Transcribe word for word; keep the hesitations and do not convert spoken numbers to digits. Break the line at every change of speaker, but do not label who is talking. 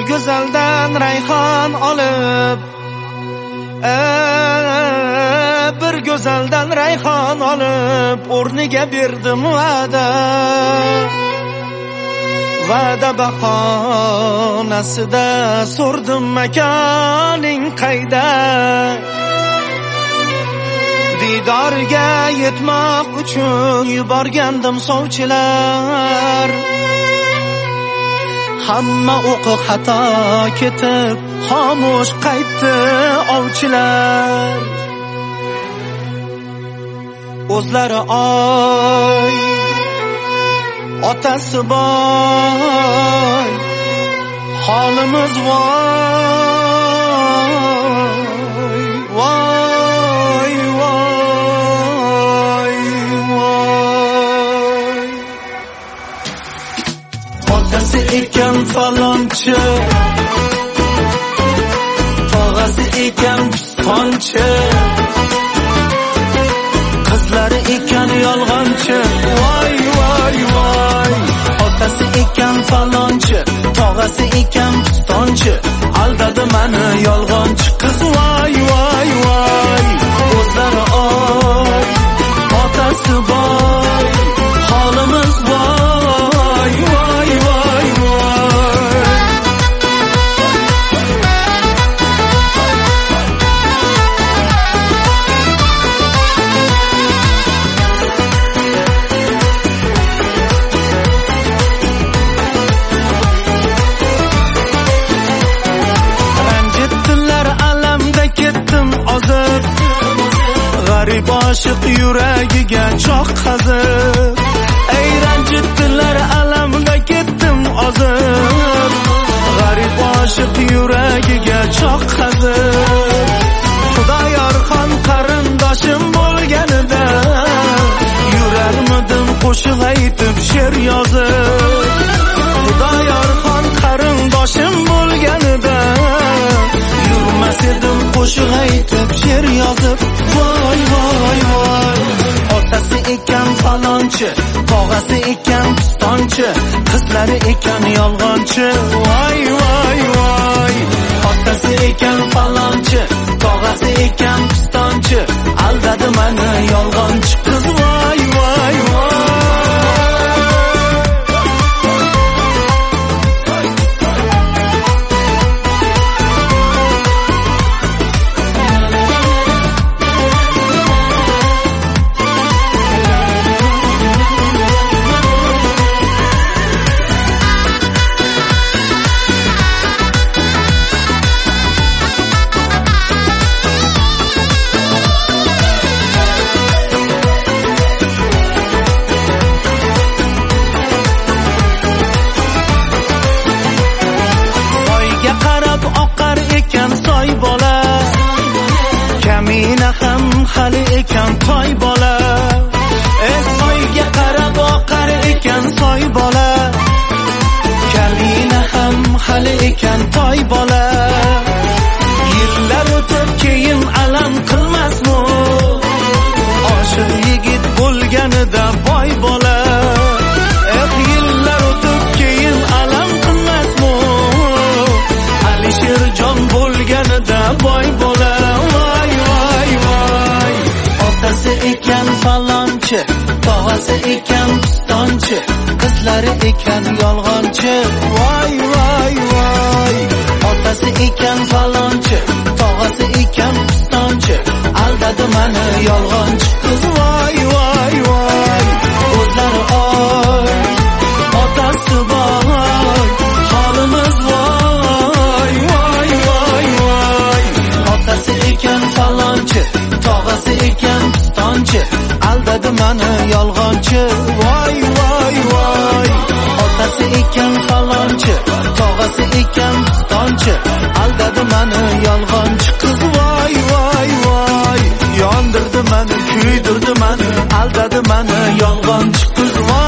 go'zaldan rayhon olib, bir go'zaldan rayhon olib o'rniga berdim va'da. Va'da bahonasida so'rdim makoning qayda. Didorga yetmoq uchun yuborgandim sovchilar. Hamma o'qi xato ketib xomush qaytdi ovchilar. O'zlari oy otasi boy, holimiz voy voy voy voy. Otasi ekan falonchi, tog'asi ekan pistonchi, qizlari ekan yolg'onchi. Voy voy voy. Otasi ekan falonchi, tog'asi ekan pistonchi, aldadi mani yolg'onchi qiz. Voy voy voy. O'zlari oy otasi boy, holimiz voy voy voy voy. G'arib oshiq yuragiga choq qazib, ey ranjitdilar alamda ketdim ozib. G'arib oshiq yuragiga choq qazib, Xudoyorxon qarindoshim bo'lganida yurarmidim qo'shiq aytib she'r yozib. Xudoyorxon qarindoshim bo'lganida yurmas edim qo'shiq aytib she'r yozib. Voy voy voy. Otasi ekan falonchi, tog'asi ekan pistonchi, qizlari ekan yolg'onchi. Voy voy voy. Otasi ekan falonchi, tog'asi ekan pistonchi, aldadi mani yolg'onchi qiz. Voy voy voy. Hali ekan toy bola, es soyga qarab oqar ekan soy bola. Kalina ham hali ekan toy bola, yillar o'tib keyin alam qilmasmi? Oshiq yigit bo'lganida boy bola. Eh yillar o'tib keyin alam qilmasmi? Alisherjon bo'lganida boy bola. Voy voy voy. Otasi ekan falonchi, tog'asi ekan pistonchi, qizlari ekan yolg'onchi. Voy voy voy. Otasi ekan falonchi, tog'asi ekan pistonchi, aldadi mani yolg'onchi qiz. Voy voy voy. O'zlari oy otasi boy, holimiz voy voy voy voy. Otasi ekan falonchi, tog'asi ekan pistonchi, aldadi mani yolg'onchi. Voy voy voy. Otasi ekan falonchi, tog'asi ekan pistonchi, aldadi mani yolg'onchi qiz. Voy voy voy. Yondirdi mani, kuydirdi mani, aldadi mani yolg'onchi qiz.